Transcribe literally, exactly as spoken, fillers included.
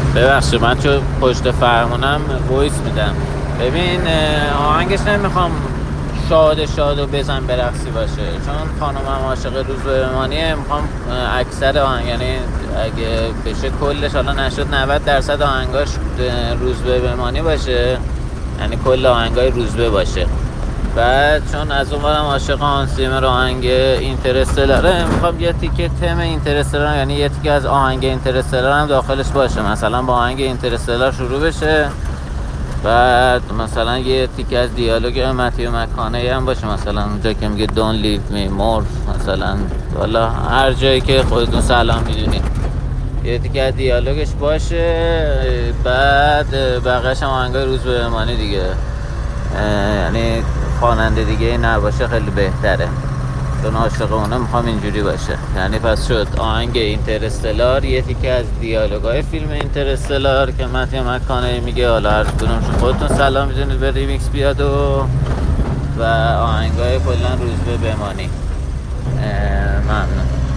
ببخشید من چون پشت فرمونم وایس میدم. ببین آهنگش نمیخوام شاد شاد و بزن برقصی باشه، چون خانومم عاشق روز به بمانیه. میخوام اکثر آهنگ، یعنی اگه بشه کلش، حالا نشد نود درصد آهنگاش روز به بمانی باشه، یعنی کل آهنگای روزبه باشه. بعد چون از اون برم عاشق هانس زیمر آهنگ اینترستلاره، میخوام یه تیکه تم اینترستلار، یعنی یه تیکه از آهنگ اینترستلار هم داخلش باشه. مثلا با آهنگ اینترستلار شروع بشه، بعد مثلا یه تیکه از دیالوگ متیو مکانهی هم باشه، مثلا اونجا که میگه don't leave me more، مثلا والا هر جایی که خودتون سلام میدونید یه تیکه از دیالوگش باشه. بعد بقیه‌اش هم آهنگای روز به بمانی دیگه، یعنی خواننده دیگه نباشه خیلی بهتره، چون عاشق اونه میخوام اینجوری باشه. یعنی پس شد آهنگ اینترستلار، یه تیکه از دیالوگای فیلم اینترستلار که متیو مکانهی میگه، حالا هر کدومشون خودتون سلام میدونید به ریمیکس بیاد، و و آهنگای کلا روز به بمانی. ممنون.